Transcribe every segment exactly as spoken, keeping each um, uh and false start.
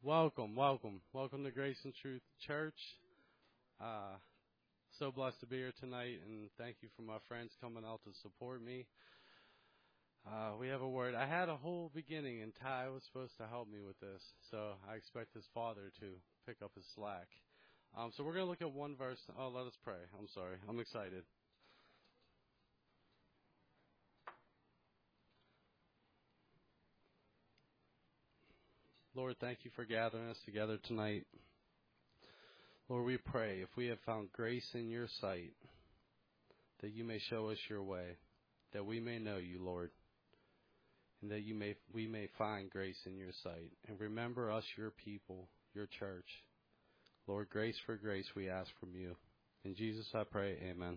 Welcome, welcome, welcome to Grace and Truth Church. Uh, so blessed to be here tonight, and thank you for my friends coming out to support me. Uh, we have a word. I had a whole beginning, and Ty was supposed to help me with this, so I expect his father to pick up his slack. Um, so we're going to look at one verse. Oh, let us pray. I'm sorry. I'm excited. Lord, thank you for gathering us together tonight. Lord, we pray if we have found grace in your sight, that you may show us your way, that we may know you, Lord, and that you may we may find grace in your sight. And remember us, your people, your church. Lord, grace for grace we ask from you. In Jesus I pray, amen.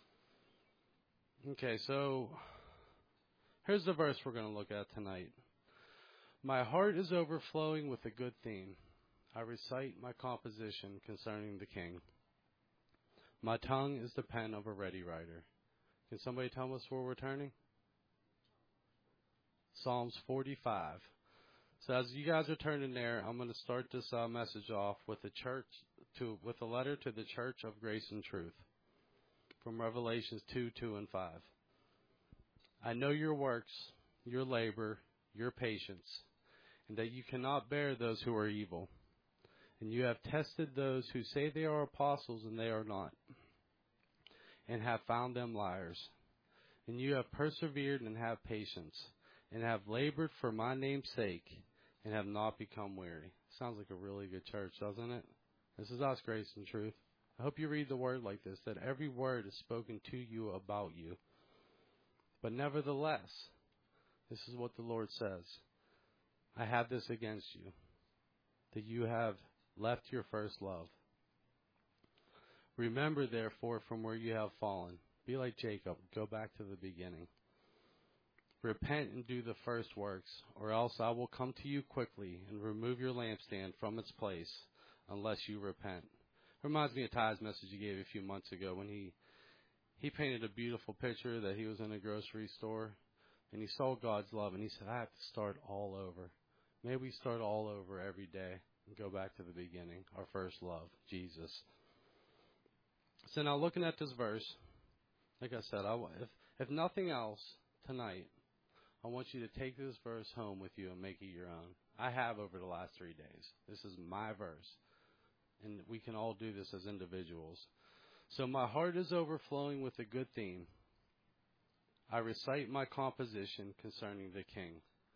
Okay, so here's the verse we're going to look at tonight. My heart is overflowing with a good theme. I recite my composition concerning the King. My tongue is the pen of a ready writer. Can somebody tell us where we're turning? Psalms forty-five. So as you guys are turning there, I'm going to start this uh, message off with a church to with a letter to the Church of Grace and Truth from Revelations two, two, and five. I know your works, your labor, your patience, and that you cannot bear those who are evil. And you have tested those who say they are apostles and they are not, and have found them liars. And you have persevered and have patience, and have labored for my name's sake, and have not become weary. Sounds like a really good church, doesn't it? This is us, Grace and Truth. I hope you read the word like this, that every word is spoken to you about you. But nevertheless, this is what the Lord says. I have this against you, that you have left your first love. Remember, therefore, from where you have fallen. Be like Jacob. Go back to the beginning. Repent and do the first works, or else I will come to you quickly and remove your lampstand from its place, unless you repent. Reminds me of Ty's message he gave a few months ago when he he painted a beautiful picture that he was in a grocery store, and he saw God's love, and he said, I have to start all over. May we start all over every day and go back to the beginning, our first love, Jesus. So now looking at this verse, like I said, I, if, if nothing else tonight, I want you to take this verse home with you and make it your own. I have over the last three days. This is my verse, and we can all do this as individuals. So my heart is overflowing with a good theme. I recite my composition concerning the King.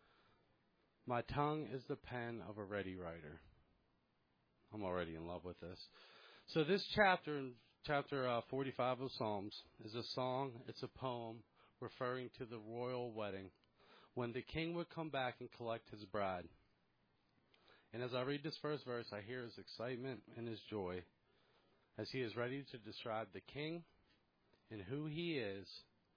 My tongue is the pen of a ready writer. I'm already in love with this. So this chapter, chapter uh, forty-five of Psalms, is a song. It's a poem referring to the royal wedding, when the king would come back and collect his bride. And as I read this first verse, I hear his excitement and his joy as he is ready to describe the king and who he is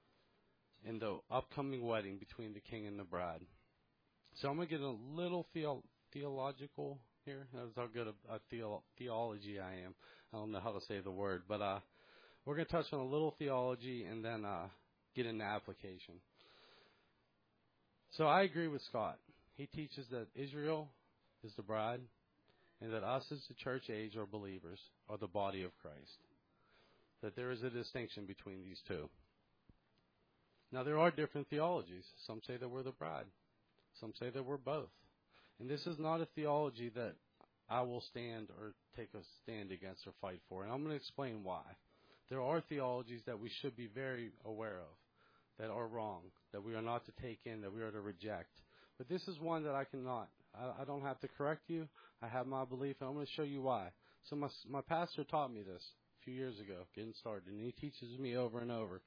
in the upcoming wedding between the king and the bride. So I'm going to get a little theo- theological here. That's how good a, a theo- theology I am. I don't know how to say the word, but uh, we're going to touch on a little theology and then uh, get into application. So I agree with Scott. He teaches that Israel is the bride and that us as the church age or believers are the body of Christ. That there is a distinction between these two. Now, there are different theologies. Some say that we're the bride. Some say that we're both. And this is not a theology that I will stand or take a stand against or fight for. And I'm going to explain why. There are theologies that we should be very aware of, that are wrong, that we are not to take in, that we are to reject. But this is one that I cannot. I, I don't have to correct you. I have my belief, and I'm going to show you why. So my, my pastor taught me this a few years ago, getting started, and he teaches me over and over.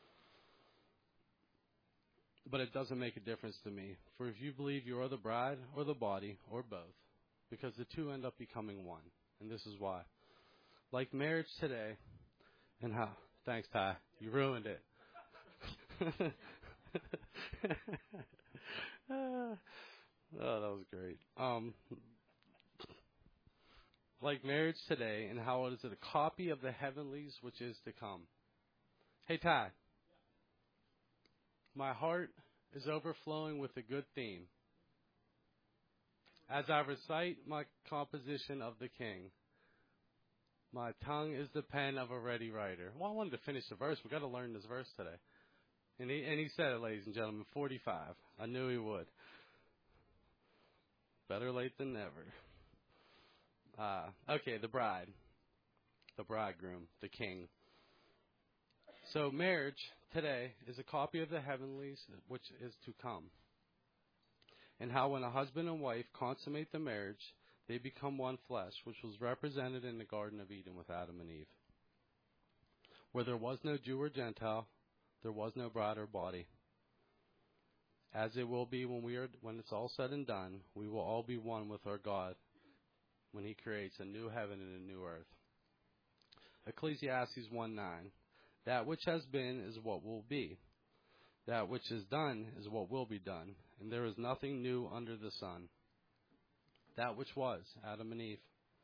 But it doesn't make a difference to me. For if you believe you are the bride or the body or both, because the two end up becoming one. And this is why. Like marriage today, and how, thanks, Ty, you ruined it. Oh, that was great. Um, like marriage today, and how it is a copy of the heavenlies which is to come. Hey, Ty. My heart is overflowing with a good theme. As I recite my composition of the king, my tongue is the pen of a ready writer. Well, I wanted to finish the verse. We've got to learn this verse today. And he, and he said it, ladies and gentlemen, forty-five. I knew he would. Better late than never. Uh, okay, the bride. The bridegroom, the king. So marriage today is a copy of the heavenlies, which is to come. And how when a husband and wife consummate the marriage, they become one flesh, which was represented in the Garden of Eden with Adam and Eve. Where there was no Jew or Gentile, there was no bride or body. As it will be when we are, when it's all said and done, we will all be one with our God when He creates a new heaven and a new earth. Ecclesiastes one nine. That which has been is what will be. That which is done is what will be done. And there is nothing new under the sun. That which was, Adam and Eve.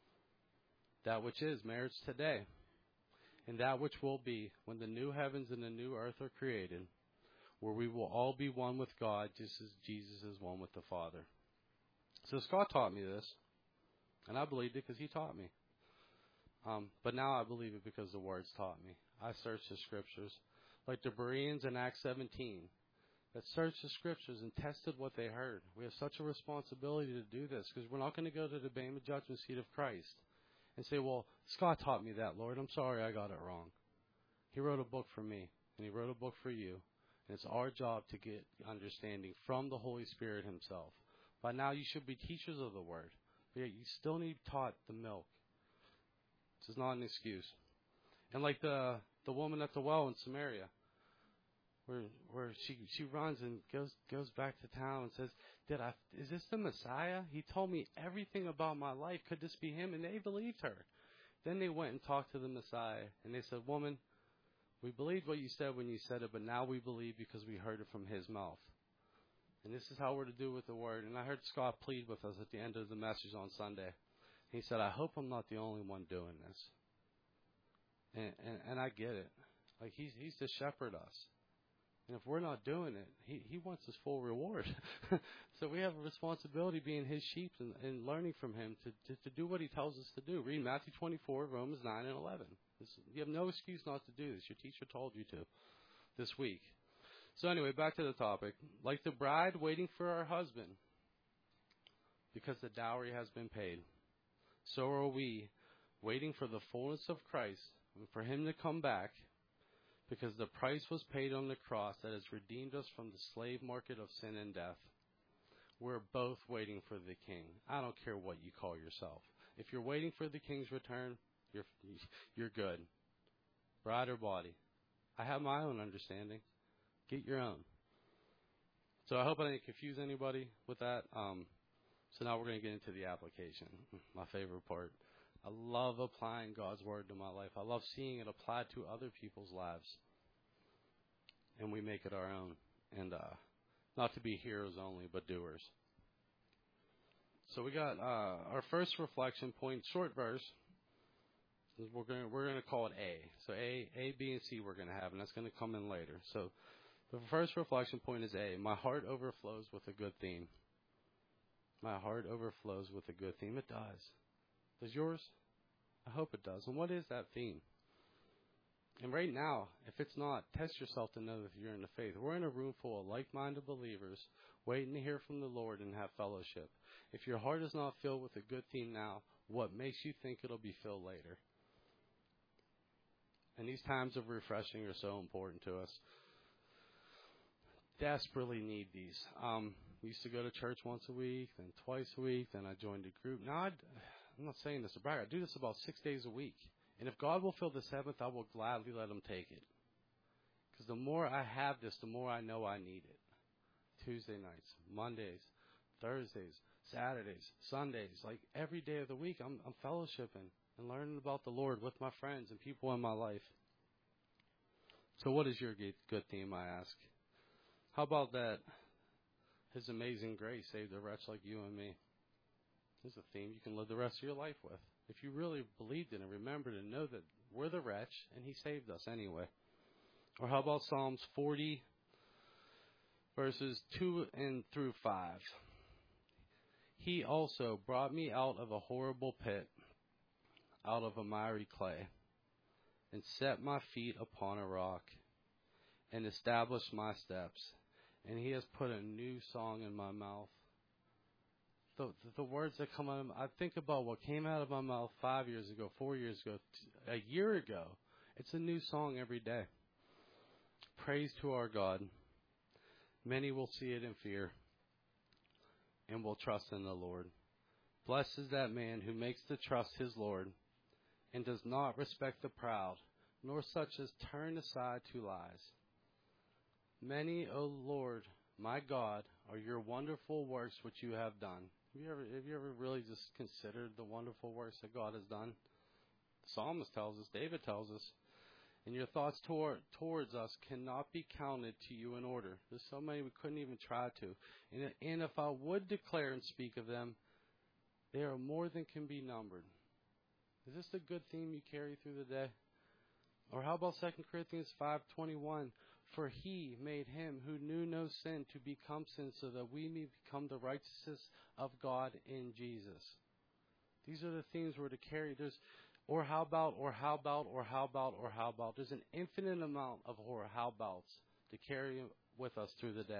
That which is, marriage today. And that which will be, when the new heavens and the new earth are created, where we will all be one with God, just as Jesus is one with the Father. So Scott taught me this, and I believed it because he taught me. Um, but now I believe it because the Word's taught me. I searched the Scriptures, like the Bereans in Acts seventeen, that searched the Scriptures and tested what they heard. We have such a responsibility to do this because we're not going to go to the Bema judgment seat of Christ and say, well, Scott taught me that, Lord. I'm sorry I got it wrong. He wrote a book for me, and He wrote a book for you. And it's our job to get understanding from the Holy Spirit Himself. By now you should be teachers of the Word, but yet you still need taught the milk. This is not an excuse. And like the the woman at the well in Samaria, where where she she runs and goes goes back to town and says, "Did I? Is this the Messiah? He told me everything about my life. Could this be Him?" And they believed her. Then they went and talked to the Messiah, and they said, "Woman, we believed what you said when you said it, but now we believe because we heard it from His mouth." And this is how we're to do with the Word. And I heard Scott plead with us at the end of the message on Sunday. He said, "I hope I'm not the only one doing this." And, and, and I get it. Like, he's, he's to shepherd us. And if we're not doing it, he, he wants his full reward. So we have a responsibility being his sheep and, and learning from him to, to, to do what he tells us to do. Read Matthew twenty-four, Romans nine, and eleven. This, you have no excuse not to do this. Your teacher told you to this week. So anyway, back to the topic. Like the bride waiting for her husband because the dowry has been paid, so are we waiting for the fullness of Christ and for Him to come back, because the price was paid on the cross that has redeemed us from the slave market of sin and death. We're both waiting for the King. I don't care what you call yourself. If you're waiting for the King's return, you're you're good. Bride or body. I have my own understanding. Get your own. So I hope I didn't confuse anybody with that. Um, so now we're going to get into the application, my favorite part. I love applying God's Word to my life. I love seeing it applied to other people's lives. And we make it our own. And uh, not to be hearers only, but doers. So we got uh, our first reflection point, short verse. We're going to, we're going to call it A. So A, A, B, and C we're going to have, and that's going to come in later. So the first reflection point is A. My heart overflows with a good theme. My heart overflows with a good theme. It does. Does yours? I hope it does. And what is that theme? And right now, if it's not, test yourself to know that you're in the faith. We're in a room full of like-minded believers waiting to hear from the Lord and have fellowship. If your heart is not filled with a good theme now, what makes you think it'll be filled later? And these times of refreshing are so important to us. Desperately need these. Um, used to go to church once a week, then twice a week, then I joined a group. Now, I'd, I'm not saying this to brag. I do this about six days a week. And if God will fill the seventh, I will gladly let Him take it. Because the more I have this, the more I know I need it. Tuesday nights, Mondays, Thursdays, Saturdays, Sundays, like every day of the week, I'm, I'm fellowshipping and learning about the Lord with my friends and people in my life. So what is your good theme, I ask? How about that His amazing grace saved a wretch like you and me? This is a theme you can live the rest of your life with. If you really believed it and remembered and know that we're the wretch and He saved us anyway. Or how about Psalms forty, verses two and through five? He also brought me out of a horrible pit, out of a miry clay, and set my feet upon a rock, and established my steps. And he has put a new song in my mouth. The, the words that come out of my, I think about what came out of my mouth five years ago, four years ago, a year ago. It's a new song every day. Praise to our God. Many will see it in fear and will trust in the Lord. Blessed is that man who makes the trust his Lord and does not respect the proud, nor such as turn aside to lies. Many, O Lord, my God, are your wonderful works which you have done. Have you ever, have you ever really just considered the wonderful works that God has done? The psalmist tells us, David tells us, and your thoughts toward, towards us cannot be counted to you in order. There's so many we couldn't even try to. And, and if I would declare and speak of them, they are more than can be numbered. Is this a good theme you carry through the day? Or how about Second Corinthians five twenty-one? For he made him who knew no sin to become sin so that we may become the righteousness of God in Jesus. These are the themes we're to carry. There's or how about, or how about, or how about, or how about. There's an infinite amount of or how abouts to carry with us through the day.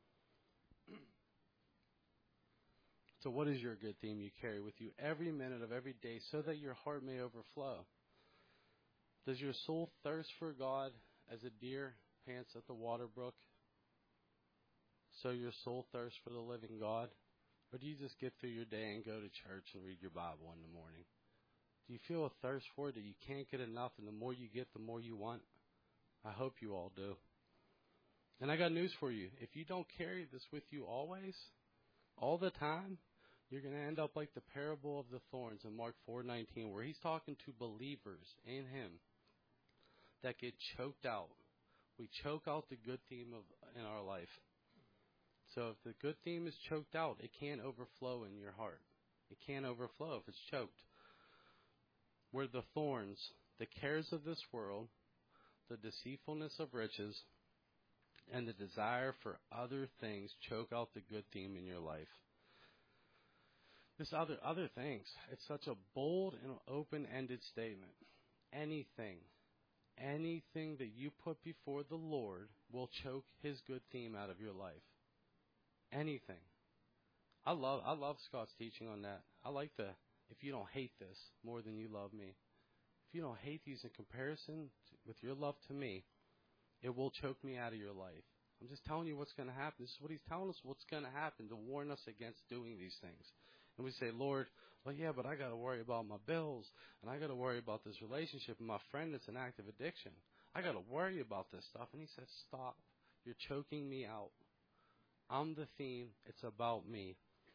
So what is your good theme you carry with you every minute of every day so that your heart may overflow? Does your soul thirst for God as a deer pants at the water brook? So your soul thirsts for the living God? Or do you just get through your day and go to church and read your Bible in the morning? Do you feel a thirst for it that you can't get enough, and the more you get, the more you want? I hope you all do. And I got news for you. If you don't carry this with you always, all the time, you're going to end up like the parable of the thorns in Mark four nineteen, where he's talking to believers in him that get choked out. We choke out the good theme of in our life. So if the good theme is choked out, it can't overflow in your heart. It can't overflow if it's choked. Where the thorns, the cares of this world, the deceitfulness of riches, and the desire for other things choke out the good theme in your life. This other other things, it's such a bold and open-ended statement. Anything, anything that you put before the Lord will choke his good theme out of your life. Anything. I love I love Scott's teaching on that. I like the, if you don't hate this more than you love me. If you don't hate these in comparison to, with your love to me, it will choke me out of your life. I'm just telling you what's going to happen. This is what he's telling us what's going to happen to warn us against doing these things. And we say, Lord, well, yeah, but I got to worry about my bills, and I got to worry about this relationship, and my friend that's an active addiction. I got to worry about this stuff. And he said, stop. You're choking me out. I'm the theme. It's about me.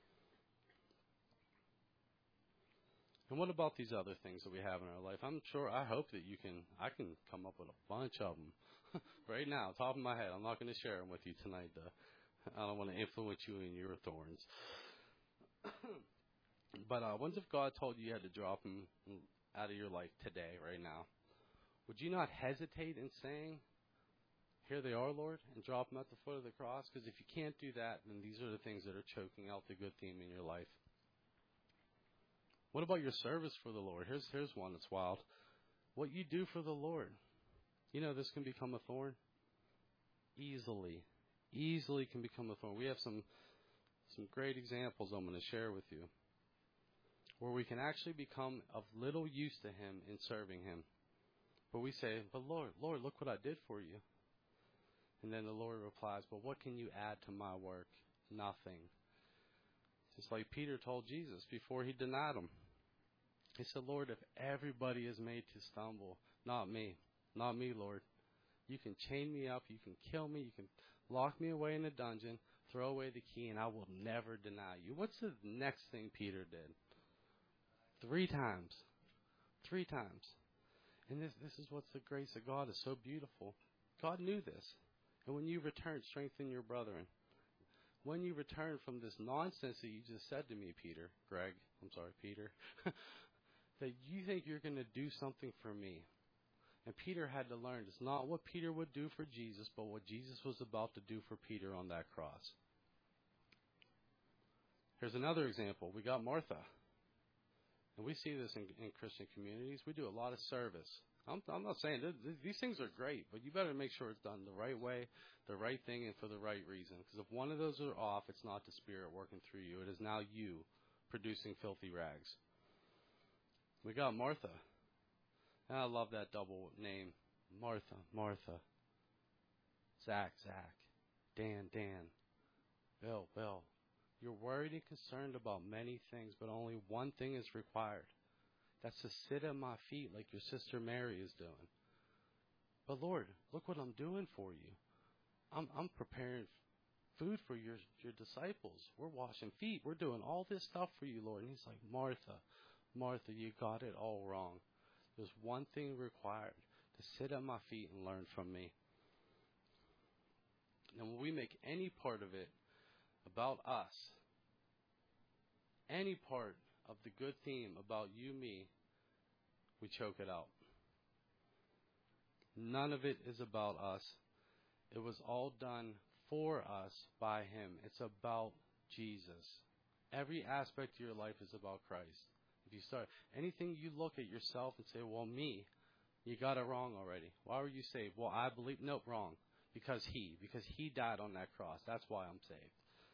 And what about these other things that we have in our life? I'm sure, I hope that you can, I can come up with a bunch of them right now, top of my head. I'm not going to share them with you tonight, though. I don't want to influence you in your thorns. But uh, once if God told you you had to drop them out of your life today, right now, would you not hesitate in saying, here they are, Lord, and drop them at the foot of the cross? Because if you can't do that, then these are the things that are choking out the good theme in your life. What about your service for the Lord? Here's here's one that's wild. What you do for the Lord. You know this can become a thorn. Easily. Easily can become a thorn. We have some some great examples I'm going to share with you, where we can actually become of little use to him in serving him. But we say, but Lord, Lord, look what I did for you. And then the Lord replies, but what can you add to my work? Nothing. Just like Peter told Jesus before he denied him. He said, Lord, if everybody is made to stumble, not me, not me, Lord. You can chain me up, you can kill me, you can lock me away in a dungeon, throw away the key, and I will never deny you. What's the next thing Peter did? Three times. Three times. And this this is what's the grace of God is so beautiful. God knew this. And when you return, strengthen your brethren. When you return from this nonsense that you just said to me, Peter, Greg, I'm sorry, Peter, that you think you're going to do something for me. And Peter had to learn it's not what Peter would do for Jesus, but what Jesus was about to do for Peter on that cross. Here's another example. We got Martha. And we see this in, in Christian communities. We do a lot of service. I'm, I'm not saying th- th- these things are great, but you better make sure it's done the right way, the right thing, and for the right reason. Because if one of those are off, it's not the Spirit working through you. It is now you producing filthy rags. We got Martha. And I love that double name. Martha, Martha. Zach, Zach. Dan, Dan. Bill, Bill. You're worried and concerned about many things, but only one thing is required. That's to sit at my feet like your sister Mary is doing. But Lord, look what I'm doing for you. I'm I'm preparing food for your your disciples. We're washing feet. We're doing all this stuff for you, Lord. And he's like, Martha, Martha, you got it all wrong. There's one thing required, to sit at my feet and learn from me. And when we make any part of it about us, any part of the good theme about you, me, we choke it out. None of it is about us. It was all done for us by him. It's about Jesus. Every aspect of your life is about Christ. If you start anything, you look at yourself and say, well, me, you got it wrong already. Why were you saved? Well, I believe, nope, wrong. Because he, because he died on that cross. That's why I'm saved.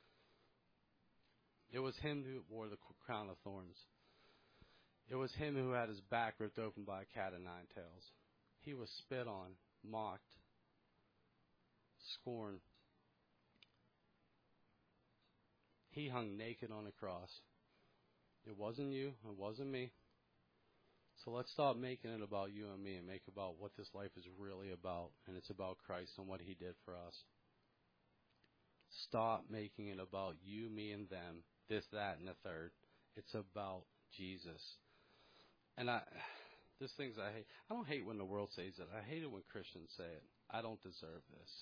It was him who wore the crown of thorns. It was him who had his back ripped open by a cat of nine tails. He was spit on, mocked, scorned. He hung naked on a cross. It wasn't you. It wasn't me. So let's stop making it about you and me and make about what this life is really about. And it's about Christ and what he did for us. Stop making it about you, me, and them, this, that, and the third. It's about Jesus. And I, there's things I hate. I don't hate when the world says it. I hate it when Christians say it. I don't deserve this.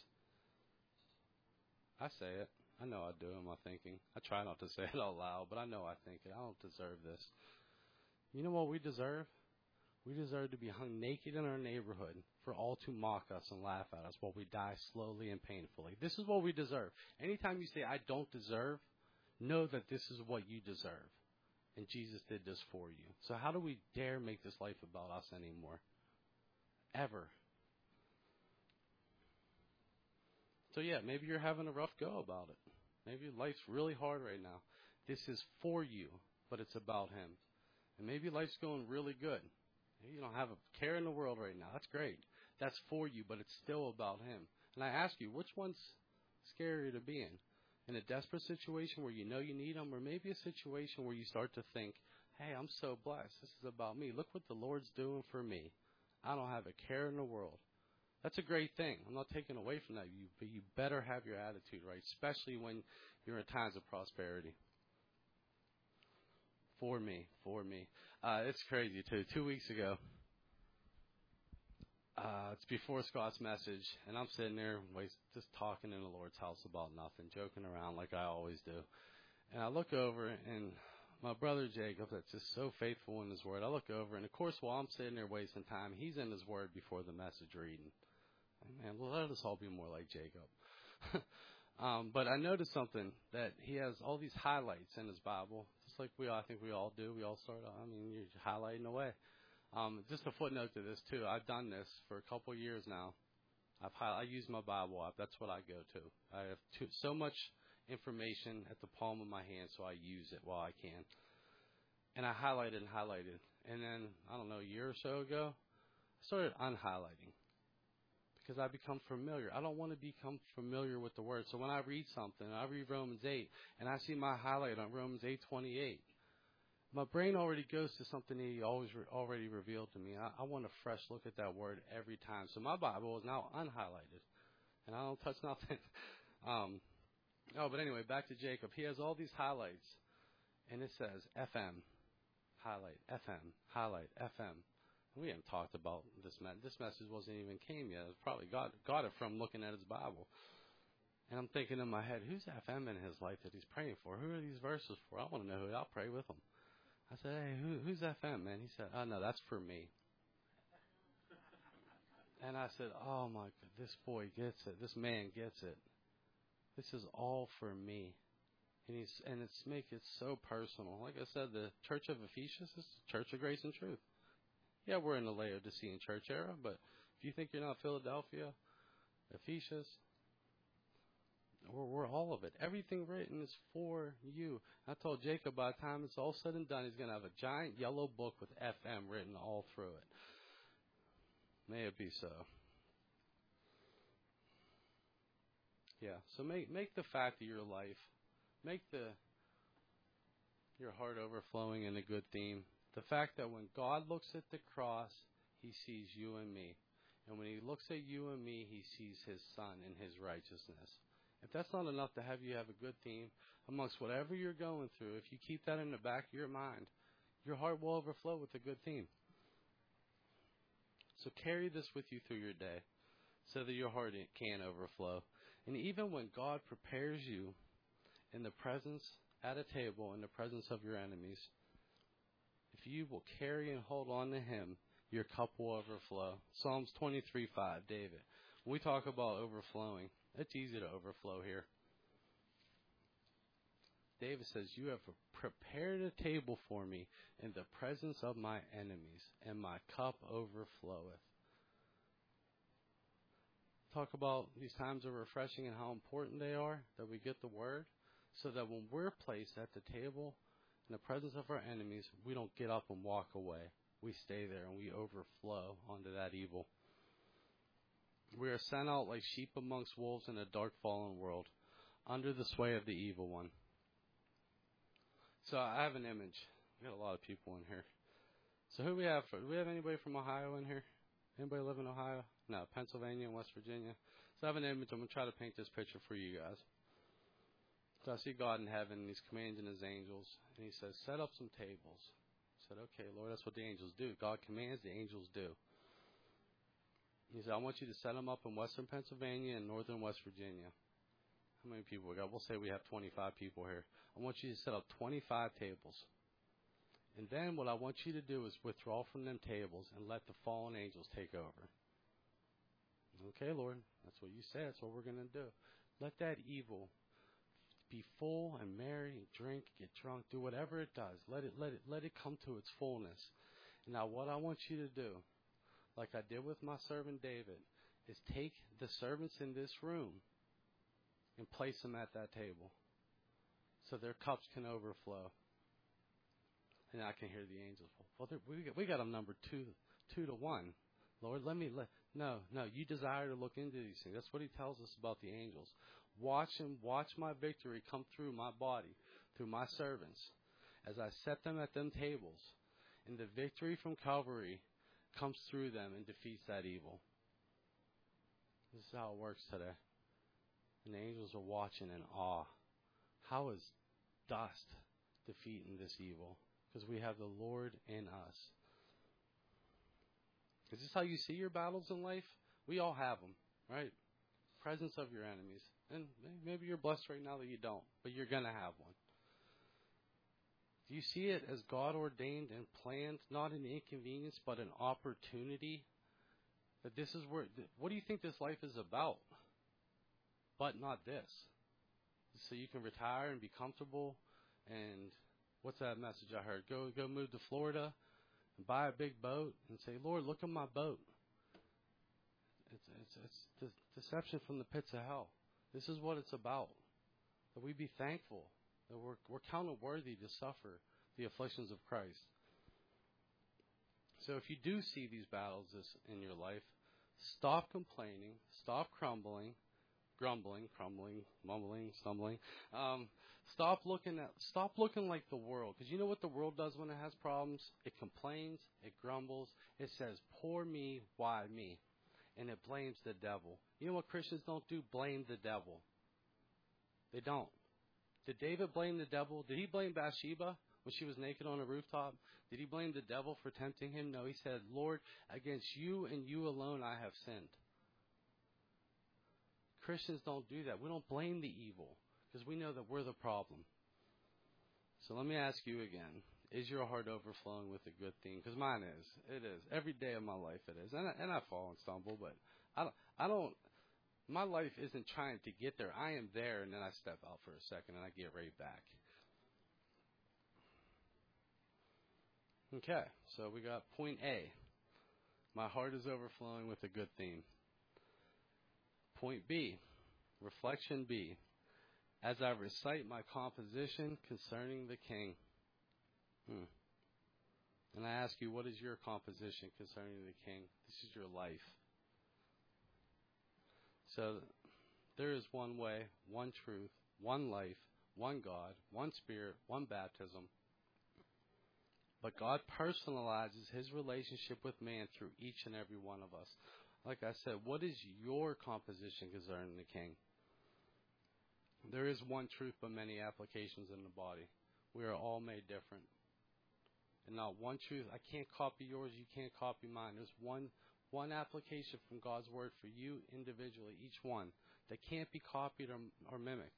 I say it. I know I do in my thinking. I try not to say it out loud, but I know I think it. I don't deserve this. You know what we deserve? We deserve to be hung naked in our neighborhood for all to mock us and laugh at us while we die slowly and painfully. This is what we deserve. Anytime you say, I don't deserve, know that this is what you deserve. And Jesus did this for you. So how do we dare make this life about us anymore? Ever. So yeah, maybe you're having a rough go about it. Maybe life's really hard right now. This is for you, but it's about him. And maybe life's going really good. Maybe you don't have a care in the world right now. That's great. That's for you, but it's still about him. And I ask you, which one's scarier to be in? In a desperate situation where you know you need him, or maybe a situation where you start to think, hey, I'm so blessed. This is about me. Look what the Lord's doing for me. I don't have a care in the world. That's a great thing. I'm not taking away from that, you, but you better have your attitude right, especially when you're in times of prosperity. For me, for me. Uh, it's crazy, too. Two weeks ago, uh, it's before Scott's message, and I'm sitting there waste, just talking in the Lord's house about nothing, joking around like I always do. And I look over, and my brother Jacob, that's just so faithful in his word, I look over, and of course, while I'm sitting there wasting time, he's in his word before the message reading. Man, let us all be more like Jacob. um, but I noticed something, that he has all these highlights in his Bible, just like we all, I think we all do. We all start, I mean, you're highlighting away. Um, just a footnote to this, too. I've done this for a couple of years now. I've I use my Bible app. That's what I go to. I have too, so much information at the palm of my hand, so I use it while I can. And I highlighted and highlighted. And then, I don't know, a year or so ago, I started unhighlighting. Because I become familiar. I don't want to become familiar with the word. So when I read something, I read Romans eight, and I see my highlight on Romans eight twenty-eight. My brain already goes to something he always re- already revealed to me. I, I want a fresh look at that word every time. So my Bible is now unhighlighted, and I don't touch nothing. um, oh, but anyway, back to Jacob. He has all these highlights, and it says F M, highlight, F M, highlight, F M. We haven't talked about this message. This message wasn't even came yet. It probably got got it from looking at his Bible. And I'm thinking in my head, who's F M in his life that he's praying for? Who are these verses for? I want to know who. I'll pray with him. I said, hey, who, who's F M, man? He said, oh, no, that's for me. And I said, oh, my God, this boy gets it. This man gets it. This is all for me. And he's and it's make it so personal. Like I said, the Church of Ephesus is the Church of Grace and Truth. Yeah, we're in the Laodicean church era, but if you think you're not Philadelphia, Ephesus, we're, we're all of it. Everything written is for you. I told Jacob by the time it's all said and done, he's going to have a giant yellow book with F M written all through it. May it be so. Yeah, so make make the fact of your life, make the your heart overflowing in a good theme. The fact that when God looks at the cross, he sees you and me. And when he looks at you and me, he sees his son and his righteousness. If that's not enough to have you have a good theme amongst whatever you're going through, if you keep that in the back of your mind, your heart will overflow with a good theme. So carry this with you through your day so that your heart can overflow. And even when God prepares you in the presence, at a table, in the presence of your enemies, if you will carry and hold on to him, your cup will overflow. Psalms twenty-three five, David. When we talk about overflowing, it's easy to overflow here. David says, you have prepared a table for me in the presence of my enemies, and my cup overfloweth. Talk about these times of refreshing and how important they are, that we get the word, so that when we're placed at the table in the presence of our enemies, we don't get up and walk away. We stay there and we overflow onto that evil. We are sent out like sheep amongst wolves in a dark fallen world, under the sway of the evil one. So I have an image. We got a lot of people in here. So who we have? For, do we have anybody from Ohio in here? Anybody live in Ohio? No, Pennsylvania and West Virginia. So I have an image. I'm going to try to paint this picture for you guys. So I see God in heaven, and he's commanding his angels, and he says, set up some tables. I said, okay, Lord, that's what the angels do. God commands, the angels do. He said, I want you to set them up in western Pennsylvania and northern West Virginia. How many people we got? We'll say we have twenty-five people here. I want you to set up twenty-five tables. And then what I want you to do is withdraw from them tables and let the fallen angels take over. Okay, Lord, that's what you said. That's what we're going to do. Let that evil be full and merry, drink, get drunk, do whatever it does. Let it, let it, let it come to its fullness. And now what I want you to do, like I did with my servant David, is take the servants in this room and place them at that table so their cups can overflow. And I can hear the angels. Well, we got, we got them numbered two, two to one. Lord, let me let. No, no. You desire to look into these things. That's what he tells us about the angels. Watch and watch my victory come through my body, through my servants, as I set them at them tables, and the victory from Calvary comes through them and defeats that evil. This is how it works today. And the angels are watching in awe. How is dust defeating this evil? Because we have the Lord in us. Is this how you see your battles in life? We all have them, right? Presence of your enemies. And maybe you're blessed right now that you don't, but you're going to have one. Do you see it as God ordained and planned, not an inconvenience, but an opportunity? That this is where, what do you think this life is about? But not this. So you can retire and be comfortable. And what's that message I heard? Go, go move to Florida and buy a big boat and say, Lord, look at my boat. It's, it's, it's the deception from the pits of hell. This is what it's about. That we be thankful that we're, we're counted worthy to suffer the afflictions of Christ. So if you do see these battles this, in your life, stop complaining, stop crumbling, grumbling, crumbling, mumbling, stumbling. Um, stop looking at, stop looking like the world. Because you know what the world does when it has problems? It complains, it grumbles, it says, poor me, why me? And it blames the devil. You know what Christians don't do? Blame the devil. They don't. Did David blame the devil? Did he blame Bathsheba when she was naked on a rooftop? Did he blame the devil for tempting him? No, he said, Lord, against you and you alone I have sinned. Christians don't do that. We don't blame the evil because we know that we're the problem. So let me ask you again. Is your heart overflowing with a good thing? Because mine is. It is. Every day of my life it is. And I, and I fall and stumble, but I don't, I don't, My life isn't trying to get there. I am there, and then I step out for a second, and I get right back. Okay, so we got point A. My heart is overflowing with a good theme. Point B, reflection B. As I recite my composition concerning the King. Hmm. And I ask you, what is your composition concerning the King? This is your life. So there is one way, one truth, one life, one God, one Spirit, one baptism. But God personalizes his relationship with man through each and every one of us. Like I said, what is your composition concerning the King? There is one truth, but many applications in the body. We are all made different. And not one truth. I can't copy yours. You can't copy mine. There's one one application from God's word for you individually, each one, that can't be copied or, or mimicked.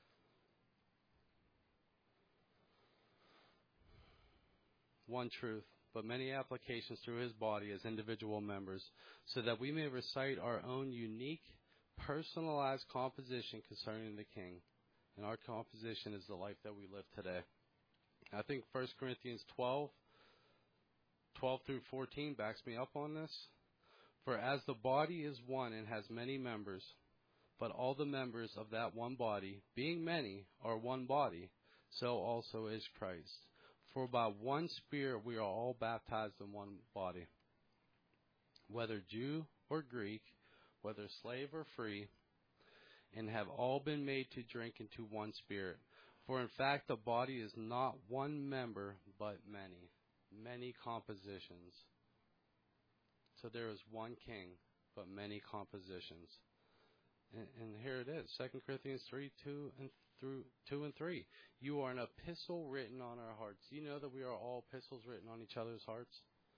One truth, but many applications through his body as individual members, so that we may recite our own unique, personalized composition concerning the King. And our composition is the life that we live today. I think First Corinthians twelve, twelve through fourteen backs me up on this. For as the body is one and has many members, but all the members of that one body, being many, are one body, so also is Christ. For by one Spirit we are all baptized in one body, whether Jew or Greek, whether slave or free, and have all been made to drink into one Spirit. For in fact the body is not one member, but many, many compositions. So there is one King, but many compositions. And, and here it is, Second Corinthians three, two and through two and three. You are an epistle written on our hearts. Do you know that we are all epistles written on each other's hearts?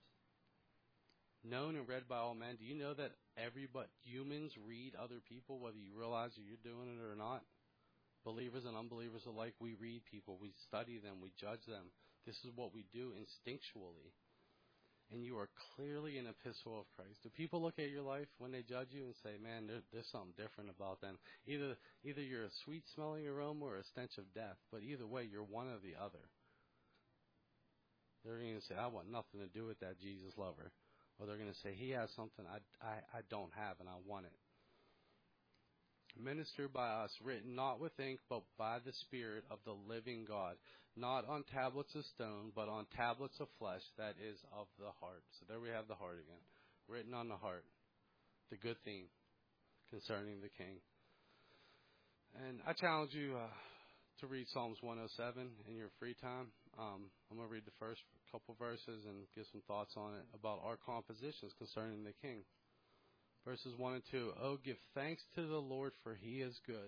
Known and read by all men. Do you know that every but humans read other people, whether you realize that you're doing it or not? Believers and unbelievers alike, we read people, we study them, we judge them. This is what we do instinctually. And you are clearly an epistle of Christ. Do people look at your life when they judge you and say, man, there, there's something different about them? Either either you're a sweet-smelling aroma or a stench of death, but either way, you're one or the other. They're going to say, I want nothing to do with that Jesus lover. Or they're going to say, he has something I, I, I don't have and I want it. Ministered by us, written not with ink, but by the Spirit of the living God, not on tablets of stone, but on tablets of flesh, that is of the heart. So there we have the heart again, written on the heart, the good theme concerning the King. And I challenge you uh, to read Psalms one oh seven in your free time. Um, I'm going to read the first couple verses and give some thoughts on it about our compositions concerning the King. Verses one and two. Oh, give thanks to the Lord, for he is good,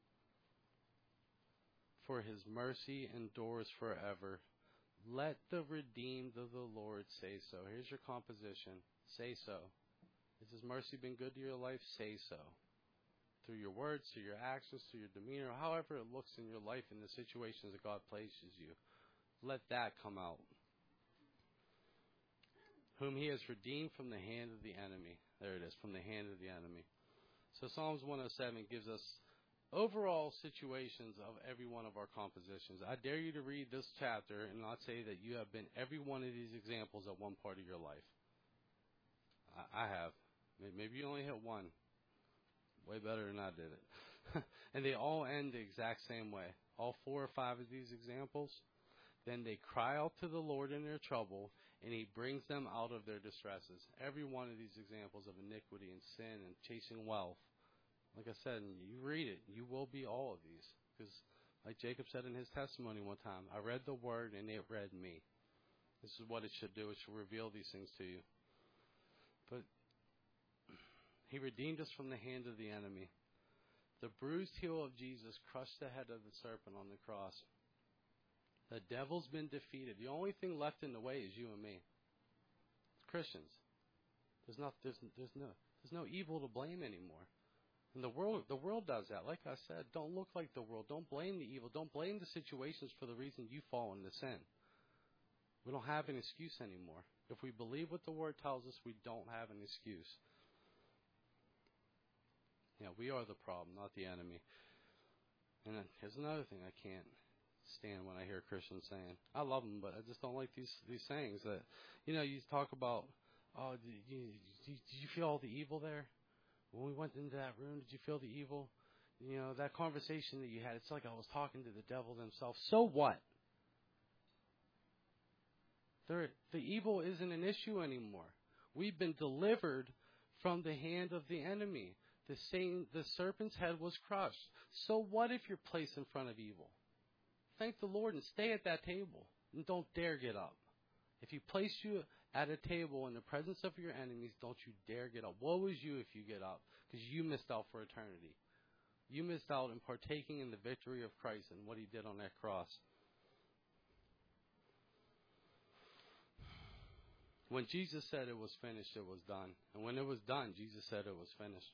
for his mercy endures forever. Let the redeemed of the Lord say so. Here's your composition. Say so. Has his mercy been good to your life? Say so. Through your words, through your actions, through your demeanor, however it looks in your life, in the situations that God places you. Let that come out. Whom he has redeemed from the hand of the enemy. There it is, from the hand of the enemy. So Psalms one oh seven gives us overall situations of every one of our compositions. I dare you to read this chapter and not say that you have been every one of these examples at one part of your life. I, I have. Maybe you only hit one. Way better than I did it. And they all end the exact same way. All four or five of these examples. Then they cry out to the Lord in their trouble, and he brings them out of their distresses. Every one of these examples of iniquity and sin and chasing wealth. Like I said, you read it, you will be all of these. Because like Jacob said in his testimony one time, I read the word and it read me. This is what it should do. It should reveal these things to you. But he redeemed us from the hand of the enemy. The bruised heel of Jesus crushed the head of the serpent on the cross. The devil's been defeated. The only thing left in the way is you and me. Christians. There's not there's there's no there's no evil to blame anymore. And the world the world does that. Like I said, don't look like the world. Don't blame the evil. Don't blame the situations for the reason you fall into sin. We don't have an excuse anymore. If we believe what the word tells us, we don't have an excuse. Yeah, we are the problem, not the enemy. And then here's another thing I can't stand when I hear Christians saying. I love them, but I just don't like these these sayings that, you know, you talk about, oh, did you, did you feel all the evil there? When we went into that room, did you feel the evil? You know, that conversation that you had, it's like I was talking to the devil himself. So what? There, the evil isn't an issue anymore. We've been delivered from the hand of the enemy. The same, the serpent's head was crushed. So what if you're placed in front of evil? Thank the Lord and stay at that table. And don't dare get up. If he placed you at a table in the presence of your enemies, don't you dare get up. Woe is you if you get up, because you missed out for eternity. You missed out in partaking in the victory of Christ and what he did on that cross. When Jesus said it was finished, it was done. And when it was done, Jesus said it was finished.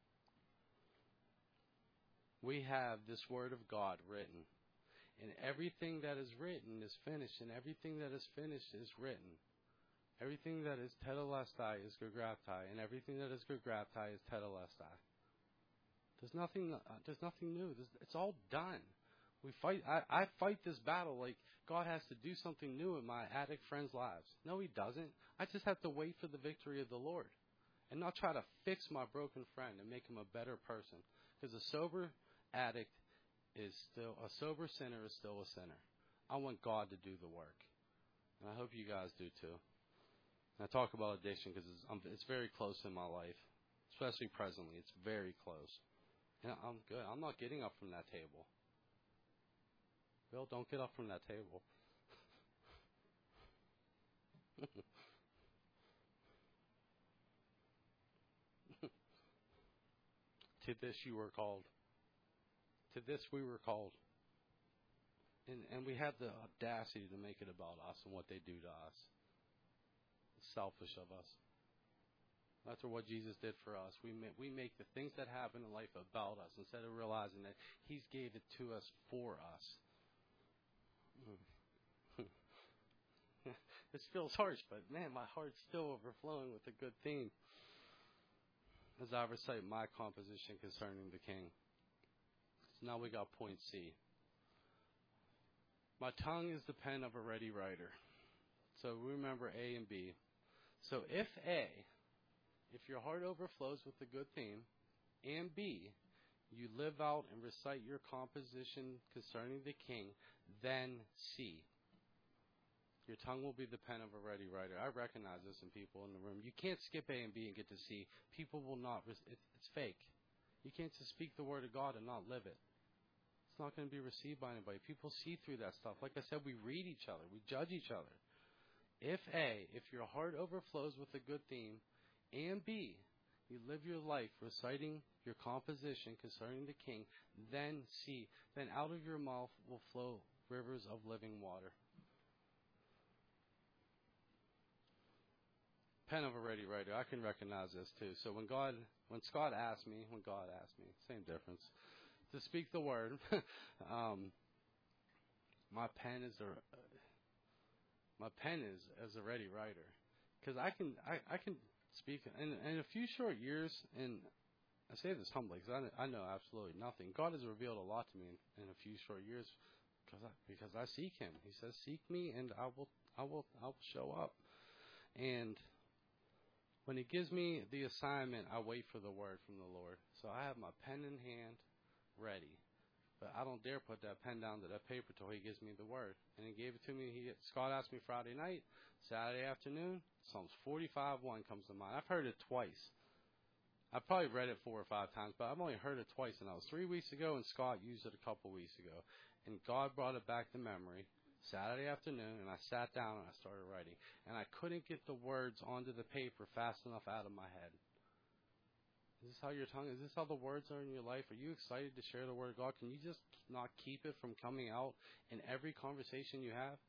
We have this word of God written. And everything that is written is finished. And everything that is finished is written. Everything that is tetelestai is gegraptai. And everything that is gegraptai is tetelestai. There's nothing, uh, there's nothing new. There's, it's all done. We fight. I, I fight this battle like God has to do something new in my addict friends' lives. No, he doesn't. I just have to wait for the victory of the Lord and not try to fix my broken friend and make him a better person. Because a sober addict is still, a sober sinner is still a sinner. I want God to do the work. And I hope you guys do too. And I talk about addiction because it's, um, it's very close in my life, especially presently. It's very close. And I'm good. I'm not getting up from that table. Bill, don't get up from that table. To this you were called. To this we were called. And and we have the audacity to make it about us and what they do to us. It's selfish of us. That's what Jesus did for us. We make, we make the things that happen in life about us instead of realizing that he's gave it to us for us. This feels harsh, but man, my heart's still overflowing with a good theme as I recite my composition concerning the king. So now we got point C. My tongue is the pen of a ready writer. So remember A and B. So if A, if your heart overflows with a good theme, and B, you live out and recite your composition concerning the king, then C. Your tongue will be the pen of a ready writer. I recognize this in people in the room. You can't skip A and B and get to C. People will not. It's fake. You can't just speak the word of God and not live it. It's not going to be received by anybody. People see through that stuff. Like I said, we read each other. We judge each other. If A, if your heart overflows with a good theme, and B, you live your life reciting your composition concerning the king, then C, then out of your mouth will flow rivers of living water. Pen of a ready writer. I can recognize this too. So when God, when Scott asked me, when God asked me, same difference, to speak the word, um, my pen is a, my pen is as a ready writer, because I can, I, I can speak in, in a few short years, and I say this humbly because I, I know absolutely nothing. God has revealed a lot to me in, in a few short years because I, because I seek Him. He says, "Seek me, and I will, I will, I will show up." And when He gives me the assignment, I wait for the word from the Lord. So I have my pen in hand, ready. But I don't dare put that pen down to that paper till He gives me the word. And He gave it to me. He, Scott asked me Friday night, Saturday afternoon. Psalms forty-five one comes to mind. I've heard it twice. I've probably read it four or five times, but I've only heard it twice. And that was three weeks ago, and Scott used it a couple weeks ago. And God brought it back to memory Saturday afternoon, and I sat down and I started writing. And I couldn't get the words onto the paper fast enough out of my head. Is this how your tongue, is this how the words are in your life? Are you excited to share the word of God? Can you just not keep it from coming out in every conversation you have?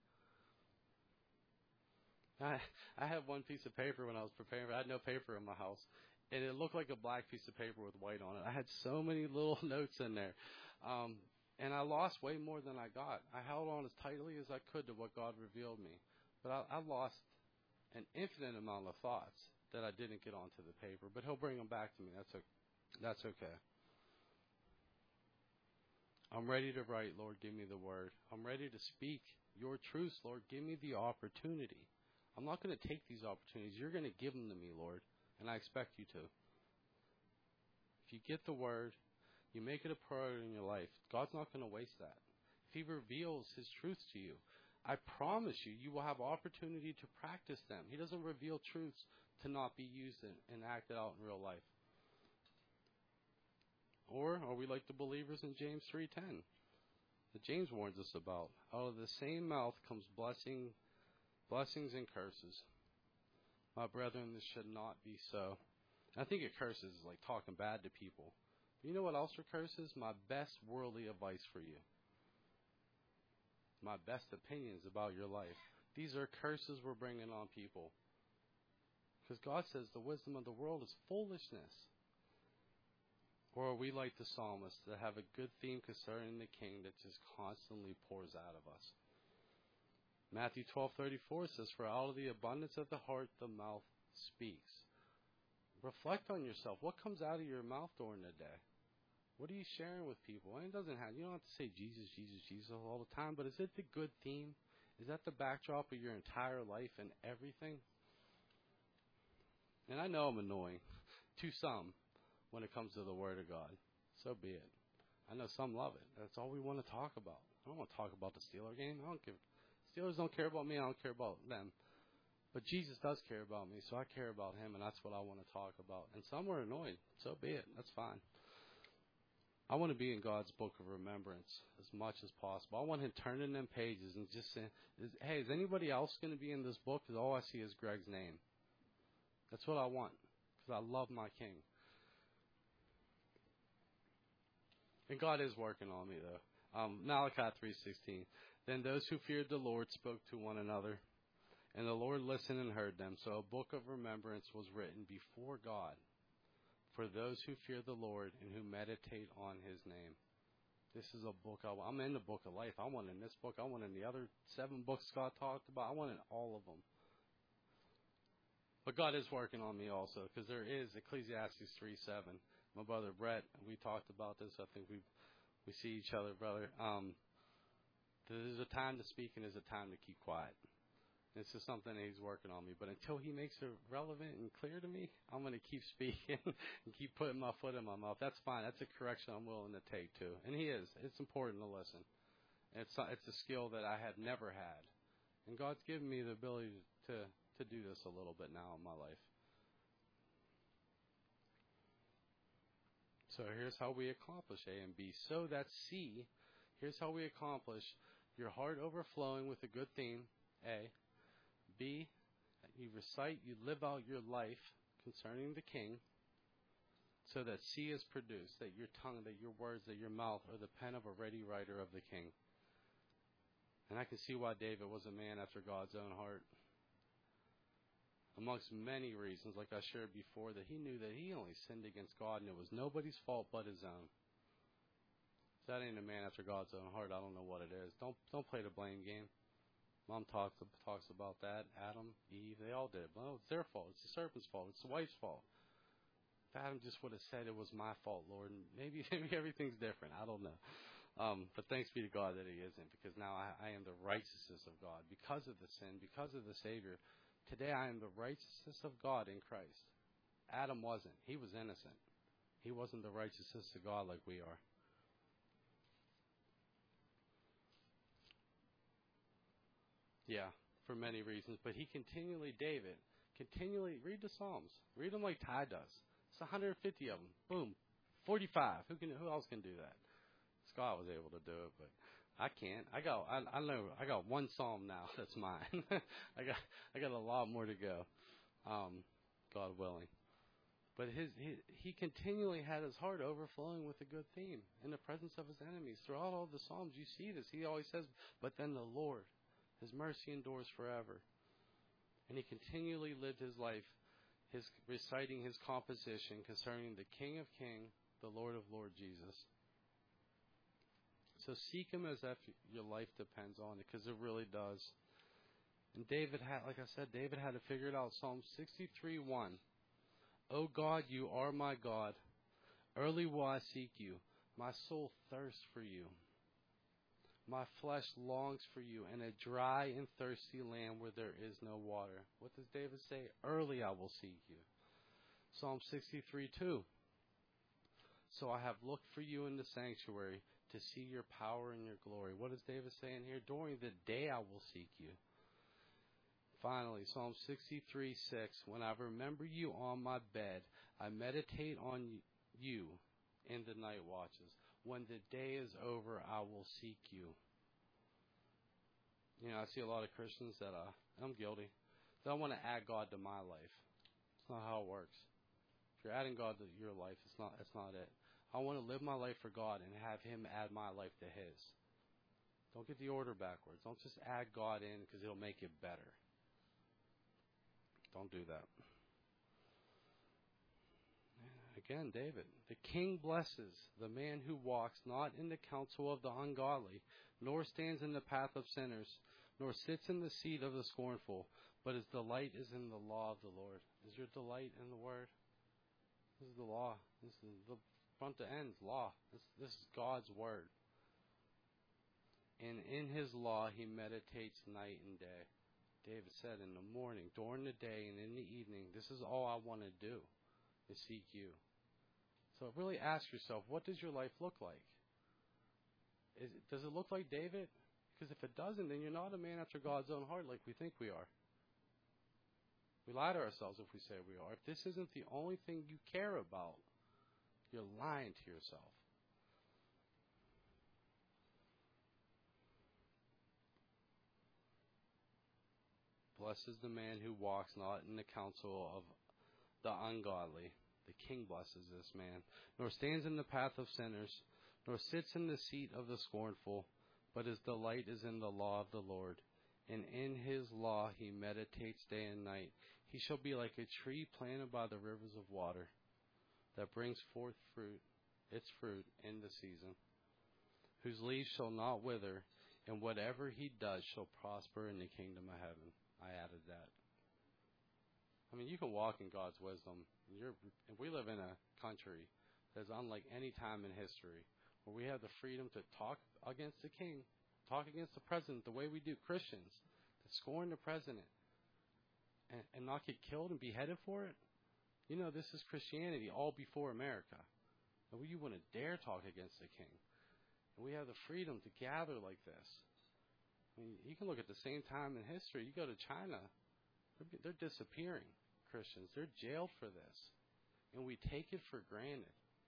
I I had one piece of paper when I was preparing. I had no paper in my house, and it looked like a black piece of paper with white on it. I had so many little notes in there, um, and I lost way more than I got. I held on as tightly as I could to what God revealed me, but I, I lost an infinite amount of thoughts that I didn't get onto the paper. But He'll bring them back to me. That's a, That's okay. I'm ready to write, Lord, give me the word. I'm ready to speak your truths, Lord. Give me the opportunity. I'm not going to take these opportunities. You're going to give them to me, Lord, and I expect you to. If you get the word, you make it a priority in your life, God's not going to waste that. If he reveals his truths to you, I promise you, you will have opportunity to practice them. He doesn't reveal truths to not be used and, and acted out in real life. Or are we like the believers in James three ten that James warns us about? Out of the same mouth comes blessing, blessings and curses. My brethren, this should not be so. I think it curses is like talking bad to people. But you know what else are curses? My best worldly advice for you. My best opinions about your life. These are curses we're bringing on people. Because God says the wisdom of the world is foolishness. Or are we like the psalmist that have a good theme concerning the king that just constantly pours out of us? Matthew twelve thirty-four says, for out of the abundance of the heart the mouth speaks. Reflect on yourself. What comes out of your mouth during the day? What are you sharing with people? And it doesn't have, you don't have to say Jesus, Jesus, Jesus all the time, but is it the good theme? Is that the backdrop of your entire life and everything? And I know I'm annoying to some when it comes to the Word of God. So be it. I know some love it. That's all we want to talk about. I don't want to talk about the Steeler game. I don't give. Steelers don't care about me. I don't care about them. But Jesus does care about me, so I care about him, and that's what I want to talk about. And some are annoyed. So be it. That's fine. I want to be in God's book of remembrance as much as possible. I want him turning them pages and just saying, hey, is anybody else going to be in this book? Because all I see is Greg's name. That's what I want, because I love my King. And God is working on me, though. Um, Malachi three sixteen. Then those who feared the Lord spoke to one another, and the Lord listened and heard them. So a book of remembrance was written before God for those who fear the Lord and who meditate on his name. This is a book. I, I'm in the book of life. I want in this book. I want in the other seven books God talked about. I want in all of them. But God is working on me also, because there is Ecclesiastes three seven. My brother Brett, we talked about this. I think we we see each other, brother. Um, there's a time to speak and there's a time to keep quiet. This is something that he's working on me. But until he makes it relevant and clear to me, I'm going to keep speaking and keep putting my foot in my mouth. That's fine. That's a correction I'm willing to take, too. And he is. It's important to listen. It's it's a skill that I had never had. And God's given me the ability to, to do this a little bit now in my life. So here's how we accomplish A and B. So that C, here's how we accomplish your heart overflowing with a good theme, A. B, you recite, you live out your life concerning the King, so that C is produced, that your tongue, that your words, that your mouth are the pen of a ready writer of the King. And I can see why David was a man after God's own heart. Amongst many reasons, like I shared before, that he knew that he only sinned against God and it was nobody's fault but his own. If that ain't a man after God's own heart, I don't know what it is. Don't don't play the blame game. Mom talks talks about that. Adam, Eve, they all did. Well, it's their fault. It's the serpent's fault. It's the wife's fault. If Adam just would have said it was my fault, Lord, and maybe maybe everything's different. I don't know. Um, but thanks be to God that he isn't, because now I, I am the righteousness of God because of the sin, because of the Savior. Today I am the righteousness of God in Christ. Adam wasn't. He was innocent. He wasn't the righteousness of God like we are. Yeah, for many reasons. But he continually, David, continually, read the Psalms. Read them like Ty does. It's one hundred fifty of them. Boom. forty-five. Who can? Who else can do that? Scott was able to do it, but I can't. I got. I, I know. I got one psalm now. That's mine. I got. I got a lot more to go. Um, God willing. But his he, he continually had his heart overflowing with a good theme in the presence of his enemies. Throughout all the psalms, you see this. He always says, "But then the Lord, his mercy endures forever." And he continually lived his life, his reciting his composition concerning the King of Kings, the Lord of Lords, Jesus. So seek him as if your life depends on it, because it really does. And David had, like I said, David had to figure it out. Psalm sixty-three one. O God, you are my God. Early will I seek you. My soul thirsts for you. My flesh longs for you in a dry and thirsty land where there is no water. What does David say? Early I will seek you. Psalm sixty-three two. So I have looked for you in the sanctuary to see your power and your glory. What is David saying here? During the day I will seek you. Finally, Psalm sixty-three six. When I remember you on my bed, I meditate on you in the night watches. When the day is over, I will seek you. You know, I see a lot of Christians that, uh, I'm guilty, they don't want to add God to my life. It's not how it works. If you're adding God to your life, it's not, that's not it. I want to live my life for God and have Him add my life to His. Don't get the order backwards. Don't just add God in because it'll make it better. Don't do that. Again, David, the king blesses the man who walks not in the counsel of the ungodly, nor stands in the path of sinners, nor sits in the seat of the scornful, but his delight is in the law of the Lord. Is your delight in the word? This is the law. This is the front to end law. This, this is God's word. And in his law he meditates night and day. David said, in the morning, during the day, and in the evening, this is all I want to do, is seek you. So really ask yourself, what does your life look like? Is it, does it look like David? Because if it doesn't, then you're not a man after God's own heart like we think we are. We lie to ourselves if we say we are. If this isn't the only thing you care about, you're lying to yourself. Blessed is the man who walks not in the counsel of the ungodly. The king blesses this man. Nor stands in the path of sinners, nor sits in the seat of the scornful, but his delight is in the law of the Lord. And in his law he meditates day and night. He shall be like a tree planted by the rivers of water, that brings forth fruit, its fruit in the season, whose leaves shall not wither, and whatever he does shall prosper in the kingdom of heaven. I added that. I mean, you can walk in God's wisdom. You're, we live in a country that's unlike any time in history, where we have the freedom to talk against the king, talk against the president the way we do Christians, to scorn the president, and, and not get killed and beheaded for it. You know, this is Christianity all before America. And you wouldn't dare talk against the king. And we have the freedom to gather like this. I mean, you can look at the same time in history. You go to China, they're, they're disappearing Christians. They're jailed for this. And we take it for granted.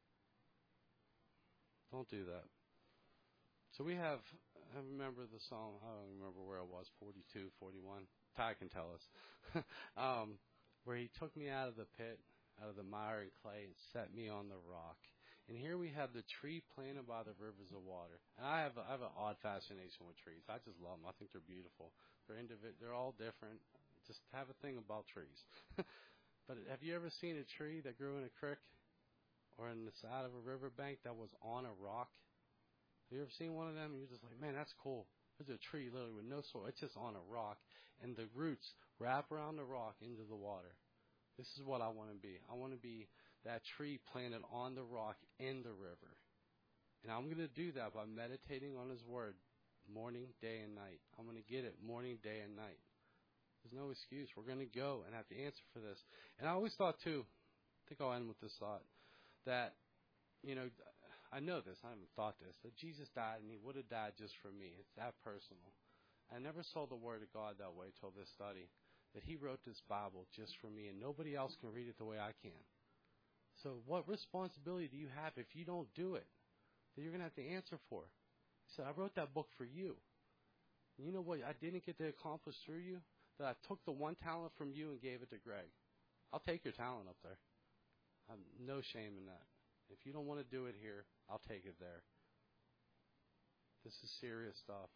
Don't do that. So we have, I remember the song, I don't remember where I was, forty-two, forty-one. Ty can tell us. um, where he took me out of the pit, out of the mire and clay, and set me on the rock. And here we have the tree planted by the rivers of water. And I have a, I have an odd fascination with trees. I just love them. I think they're beautiful. They're individ- They're all different. Just have a thing about trees. But have you ever seen a tree that grew in a creek or in the side of a riverbank that was on a rock? Have you ever seen one of them? And you're just like, man, that's cool. There's a tree literally with no soil. It's just on a rock. And the roots wrap around the rock into the water. This is what I want to be. I want to be that tree planted on the rock in the river. And I'm going to do that by meditating on His Word morning, day, and night. I'm going to get it morning, day, and night. There's no excuse. We're going to go and have to answer for this. And I always thought, too, I think I'll end with this thought, that, you know, I know this, I haven't thought this, that Jesus died and He would have died just for me. It's that personal. I never saw the Word of God that way till this study, that He wrote this Bible just for me, and nobody else can read it the way I can. So what responsibility do you have if you don't do it, that you're going to have to answer for? He said, I wrote that book for you. And you know what I didn't get to accomplish through you? That I took the one talent from you and gave it to Greg. I'll take your talent up there. I have no shame in that. If you don't want to do it here, I'll take it there. This is serious stuff.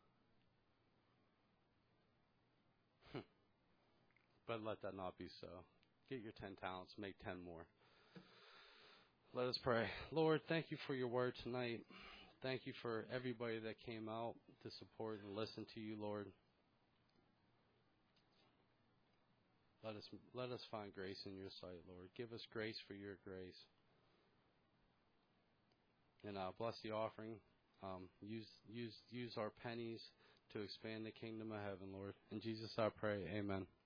But let that not be so. Get your ten talents, make ten more. Let us pray. Lord, thank you for your word tonight. Thank you for everybody that came out to support and listen to you, Lord. Let us let us find grace in your sight, Lord. Give us grace for your grace. And uh, bless the offering. Um, use use use our pennies to expand the kingdom of heaven, Lord. In Jesus I pray, amen.